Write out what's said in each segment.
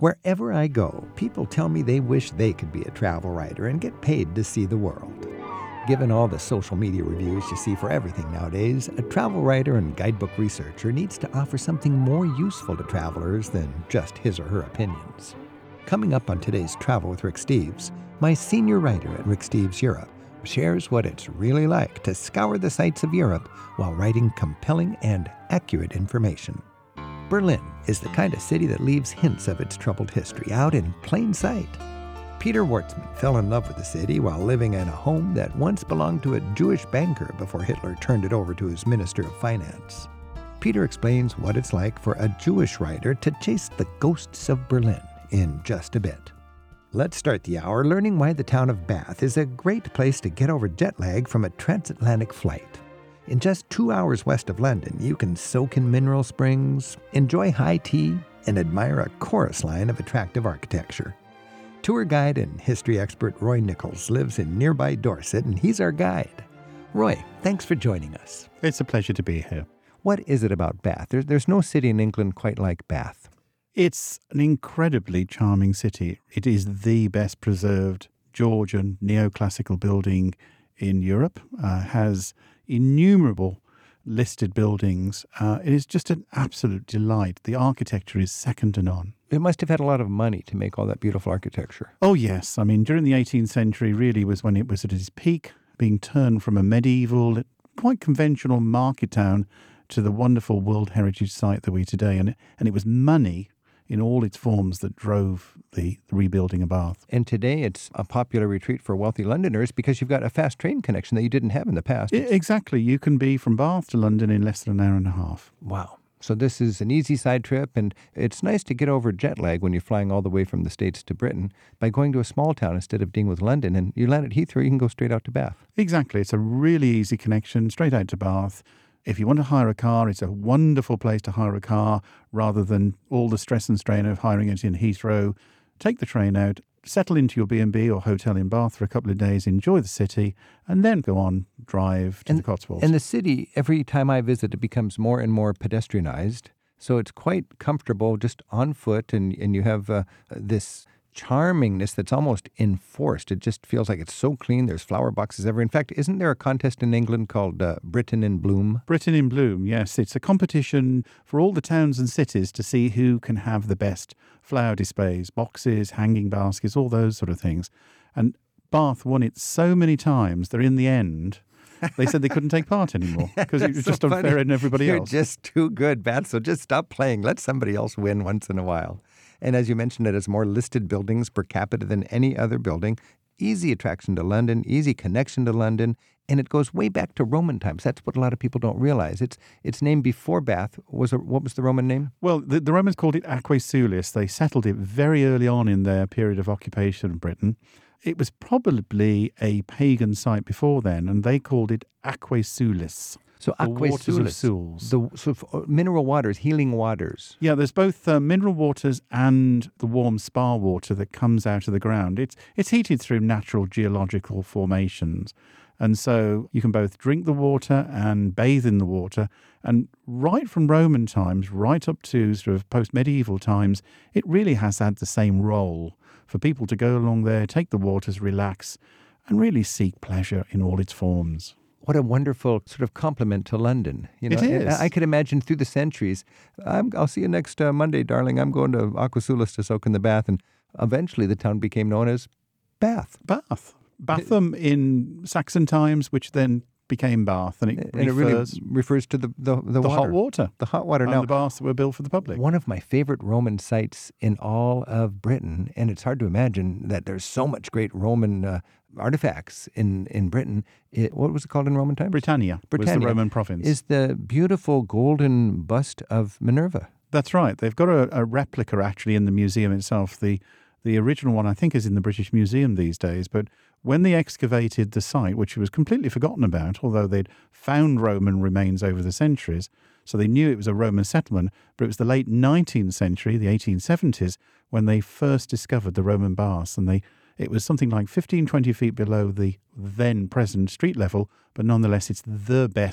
Wherever I go, people tell me they wish they could be a travel writer and get paid to see the world. Given all the social media reviews you see for everything nowadays, a travel writer and guidebook researcher needs to offer something more useful to travelers than just his or her opinions. Coming up on today's Travel with Rick Steves, my senior writer at Rick Steves Europe shares what it's really like to scour the sights of Europe while writing compelling and accurate information. Berlin is the kind of city that leaves hints of its troubled history out in plain sight. Peter Wartzman fell in love with the city while living in a home that once belonged to a Jewish banker before Hitler turned it over to his Minister of Finance. Peter explains what it's like for a Jewish writer to chase the ghosts of Berlin in just a bit. Let's start the hour learning why the town of Bath is a great place to get over jet lag from a transatlantic flight. In just 2 hours west of London, you can soak in mineral springs, enjoy high tea, and admire a chorus line of attractive architecture. Tour guide and history expert Roy Nichols lives in nearby Dorset, and he's our guide. Roy, thanks for joining us. It's a pleasure to be here. What is it about Bath? There's no city in England quite like Bath. It's an incredibly charming city. It is the best preserved Georgian neoclassical building in Europe, has innumerable listed buildings. It is just an absolute delight. The architecture is second to none. It must have had a lot of money to make all that beautiful architecture. Oh, yes. I mean, during the 18th century really was when it was at its peak, being turned from a medieval, quite conventional market town to the wonderful World Heritage Site that we today. And it was money in all its forms that drove the rebuilding of Bath. And today it's a popular retreat for wealthy Londoners because you've got a fast train connection that you didn't have in the past. Exactly. You can be from Bath to London in less than an hour and a half. Wow. So this is an easy side trip, and it's nice to get over jet lag when you're flying all the way from the States to Britain by going to a small town instead of dealing with London. And you land at Heathrow, you can go straight out to Bath. Exactly. It's a really easy connection, straight out to Bath. If you want to hire a car, it's a wonderful place to hire a car rather than all the stress and strain of hiring it in Heathrow. Take the train out, settle into your B&B or hotel in Bath for a couple of days, enjoy the city, and then go on, drive to the Cotswolds. And the city, every time I visit, it becomes more and more pedestrianized. So it's quite comfortable just on foot, and you have this charmingness that's almost enforced. It just feels like it's so clean. There's flower boxes everywhere. In fact, isn't there a contest in England called Britain in Bloom? Britain in Bloom, yes. It's a competition for all the towns and cities to see who can have the best flower displays, boxes, hanging baskets, all those sort of things. And Bath won it so many times that in the end, they said they couldn't take part anymore because it was just unfair and everybody else. You're just too good, Bath, so just stop playing. Let somebody else win once in a while. And as you mentioned, it has more listed buildings per capita than any other building. Easy attraction to London, easy connection to London, and it goes way back to Roman times. That's what a lot of people don't realize. It's named before Bath. What was the Roman name? Well, the Romans called it Aquae Sulis. They settled it very early on in their period of occupation of Britain. It was probably a pagan site before then, and they called it Aquae Sulis. So Aquae Sulis, the mineral waters, healing waters. Yeah, there's both mineral waters and the warm spa water that comes out of the ground. It's heated through natural geological formations. And so you can both drink the water and bathe in the water. And right from Roman times, right up to sort of post-medieval times, it really has had the same role for people to go along there, take the waters, relax, and really seek pleasure in all its forms. What a wonderful sort of compliment to London. It is. I could imagine through the centuries, I'll see you next Monday, darling. I'm going to Aquae Sulis to soak in the bath. And eventually the town became known as Bath. Batham in Saxon times, which then became Bath. And it really refers to the water. Hot water. The hot water. And now, the baths that were built for the public. One of my favorite Roman sites in all of Britain, and it's hard to imagine that there's so much great Roman artifacts in Britain. What was it called in Roman times? Britannia was the Roman province. Is the beautiful golden bust of Minerva. That's right. They've got a replica actually in the museum itself. The original one, I think, is in the British Museum these days. But when they excavated the site, which was completely forgotten about, although they'd found Roman remains over the centuries, so they knew it was a Roman settlement, but it was the late 19th century, the 1870s, when they first discovered the Roman baths. And it was something like 15, 20 feet below the then present street level, but nonetheless it's the best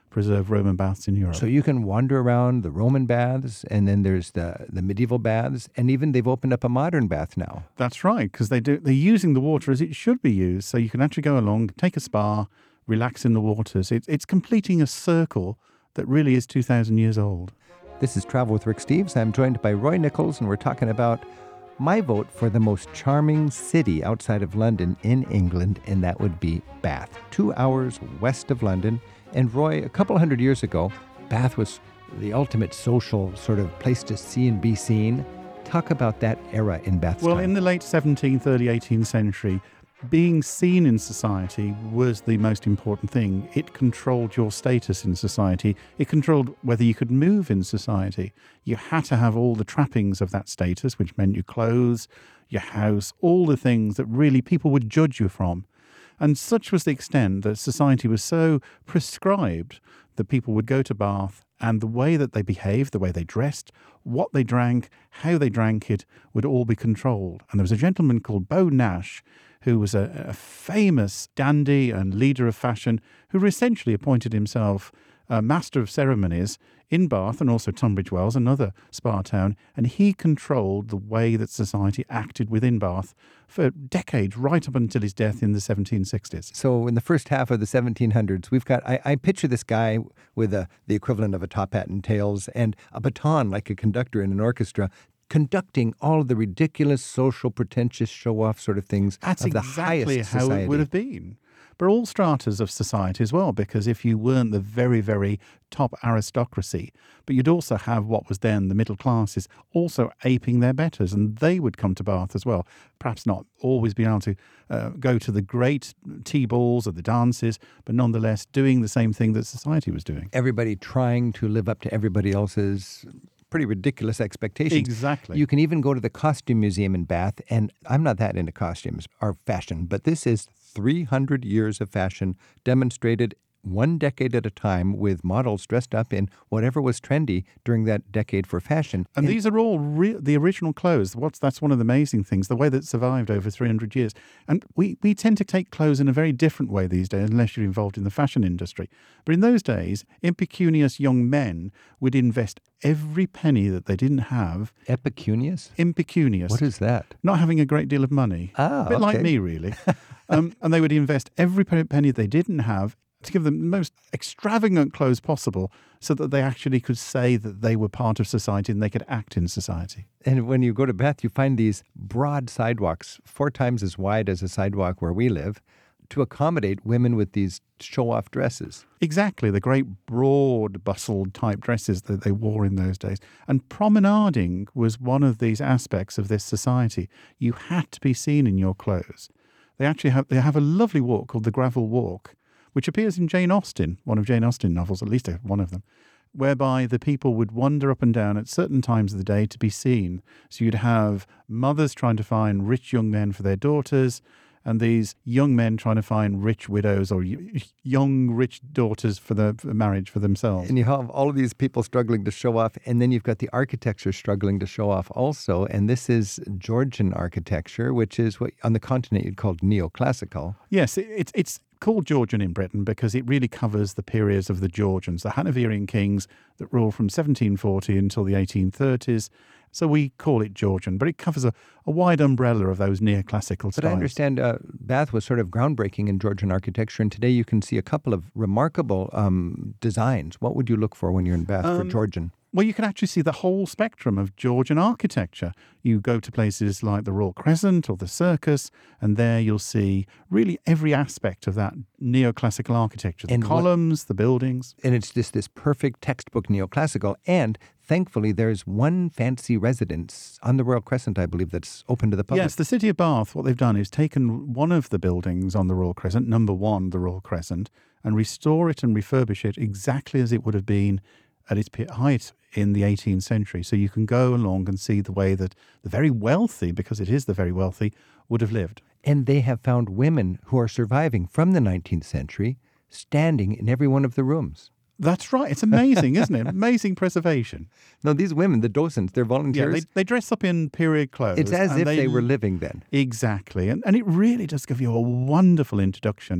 preserved Roman baths in Europe. So you can wander around the Roman baths, and then there's the medieval baths, and even they've opened up a modern bath now. That's right, because they're using the water as it should be used. So you can actually go along, take a spa, relax in the waters. It's completing a circle that really is 2,000 years old. This is Travel with Rick Steves. I'm joined by Roy Nichols, and we're talking about my vote for the most charming city outside of London in England, and that would be Bath, 2 hours west of London. And Roy, a couple hundred years ago, Bath was the ultimate social sort of place to see and be seen. Talk about that era in Bath's Well, time. in the late 17th, early 18th century, being seen in society was the most important thing. It controlled your status in society. It controlled whether you could move in society. You had to have all the trappings of that status, which meant your clothes, your house, all the things that really people would judge you from. And such was the extent that society was so prescribed that people would go to Bath, and the way that they behaved, the way they dressed, what they drank, how they drank it, would all be controlled. And there was a gentleman called Beau Nash, who was a famous dandy and leader of fashion, who essentially appointed himself master of ceremonies in Bath and also Tunbridge Wells, another spa town, and he controlled the way that society acted within Bath for decades, right up until his death in the 1760s. So in the first half of the 1700s, we've got, I picture this guy with the equivalent of a top hat and tails and a baton like a conductor in an orchestra, conducting all of the ridiculous, social, pretentious, show-off sort of things That's of the exactly highest how society. it would have been. But all stratas of society as well, because if you weren't the very, very top aristocracy, but you'd also have what was then the middle classes also aping their betters, and they would come to Bath as well. Perhaps not always being able to go to the great tea balls or the dances, but nonetheless doing the same thing that society was doing. Everybody trying to live up to everybody else's pretty ridiculous expectations. Exactly. You can even go to the costume museum in Bath, and I'm not that into costumes or fashion, but this is 300 years of fashion demonstrated 1 decade at a time with models dressed up in whatever was trendy during that decade for fashion. And these are all the original clothes. That's one of the amazing things, the way that it survived over 300 years. And we tend to take clothes in a very different way these days, unless you're involved in the fashion industry. But in those days, impecunious young men would invest every penny that they didn't have. Impecunious? Impecunious. What is that? Not having a great deal of money. Ah, a bit like okay. me, really. And they would invest every penny they didn't have to give them the most extravagant clothes possible so that they actually could say that they were part of society and they could act in society. And when you go to Bath, you find these broad sidewalks, 4 times as wide as a sidewalk where we live, to accommodate women with these show-off dresses. Exactly, the great broad bustled type dresses that they wore in those days. And promenading was one of these aspects of this society. You had to be seen in your clothes. They have a lovely walk called the Gravel Walk, which appears in Jane Austen, one of Jane Austen novels, at least one of them, whereby the people would wander up and down at certain times of the day to be seen. So you'd have mothers trying to find rich young men for their daughters, and these young men trying to find rich widows or young rich daughters for marriage for themselves. And you have all of these people struggling to show off, and then you've got the architecture struggling to show off also. And this is Georgian architecture, which is what on the continent you'd call neoclassical. Yes, it's called Georgian in Britain because it really covers the periods of the Georgians, the Hanoverian kings that ruled from 1740 until the 1830s. So we call it Georgian, but it covers a wide umbrella of those neoclassical styles. But I understand Bath was sort of groundbreaking in Georgian architecture, and today you can see a couple of remarkable designs. What would you look for when you're in Bath for Georgian? Well, you can actually see the whole spectrum of Georgian architecture. You go to places like the Royal Crescent or the Circus, and there you'll see really every aspect of that neoclassical architecture, the columns, the buildings. And it's just this perfect textbook neoclassical, and thankfully there's one fancy residence on the Royal Crescent, I believe, that's open to the public. Yes, the City of Bath, what they've done is taken one of the buildings on the Royal Crescent, number 1, the Royal Crescent, and restore it and refurbish it exactly as it would have been at its height in the 18th century. So you can go along and see the way that the very wealthy, because it is the very wealthy, would have lived. And they have found women who are surviving from the 19th century standing in every one of the rooms. That's right. It's amazing, isn't it? Amazing preservation. No, these women, the docents, they're volunteers. Yeah, they dress up in period clothes. It's as if they were living then. Exactly. And it really does give you a wonderful introduction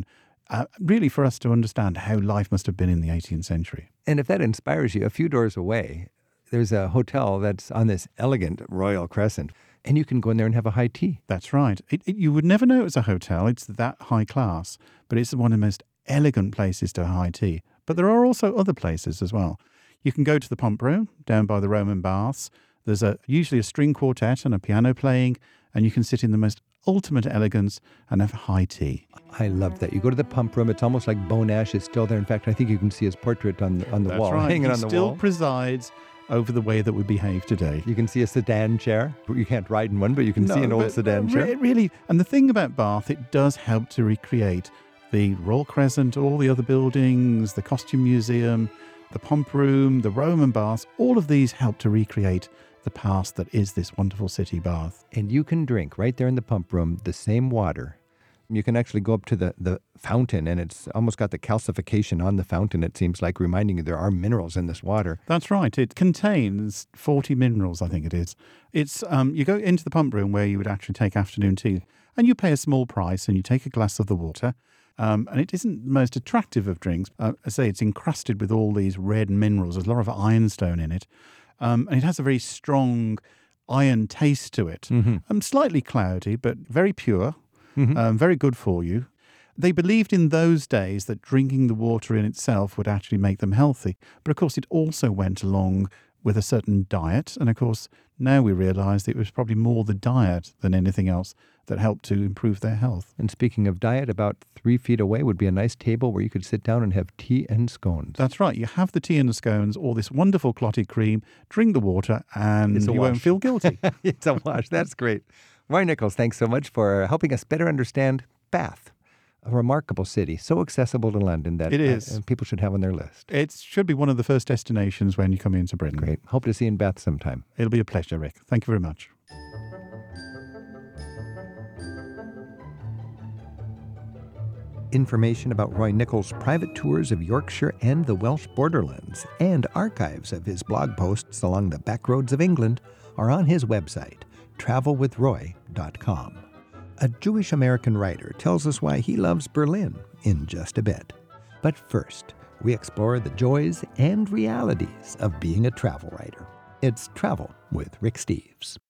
really for us to understand how life must have been in the 18th century. And if that inspires you, a few doors away, there's a hotel that's on this elegant Royal Crescent, and you can go in there and have a high tea. That's right. You would never know it's a hotel. It's that high class, but it's one of the most elegant places to have high tea. But there are also other places as well. You can go to the Pump Room down by the Roman Baths. There's usually a string quartet and a piano playing, and you can sit in the most ultimate elegance and have high tea. I love that. You go to the Pump Room, it's almost like Beau Nash is still there. In fact, I think you can see his portrait on the That's wall, right. hanging He on the still wall. presides over the way that we behave today. You can see a sedan chair. You can't ride in one, but you can see an old sedan chair. Really, and the thing about Bath, it does help to recreate the Royal Crescent, all the other buildings, the Costume Museum, the Pump Room, the Roman Baths. All of these help to recreate the past that is this wonderful city, Bath. And you can drink right there in the Pump Room the same water. You can actually go up to the fountain, and it's almost got the calcification on the fountain, it seems like, reminding you there are minerals in this water. That's right. It contains 40 minerals, I think it is. It's you go into the Pump Room where you would actually take afternoon tea, and you pay a small price, and you take a glass of the water. And it isn't the most attractive of drinks. I say it's encrusted with all these red minerals. There's a lot of ironstone in it. And it has a very strong iron taste to it. Slightly cloudy, but very pure, very good for you. They believed in those days that drinking the water in itself would actually make them healthy. But of course, it also went along with a certain diet. And of course, now we realise that it was probably more the diet than anything else that helped to improve their health. And speaking of diet, about 3 feet away would be a nice table where you could sit down and have tea and scones. That's right. You have the tea and the scones, or this wonderful clotted cream, drink the water, and you won't feel guilty. It's a wash. That's great. Roy Nichols, thanks so much for helping us better understand Bath, a remarkable city, so accessible to London that it is. People should have on their list. It should be one of the first destinations when you come into Britain. Great. Hope to see you in Bath sometime. It'll be a pleasure, Rick. Thank you very much. Information about Roy Nichols' private tours of Yorkshire and the Welsh borderlands and archives of his blog posts along the back roads of England are on his website, travelwithroy.com. A Jewish-American writer tells us why he loves Berlin in just a bit. But first, we explore the joys and realities of being a travel writer. It's Travel with Rick Steves.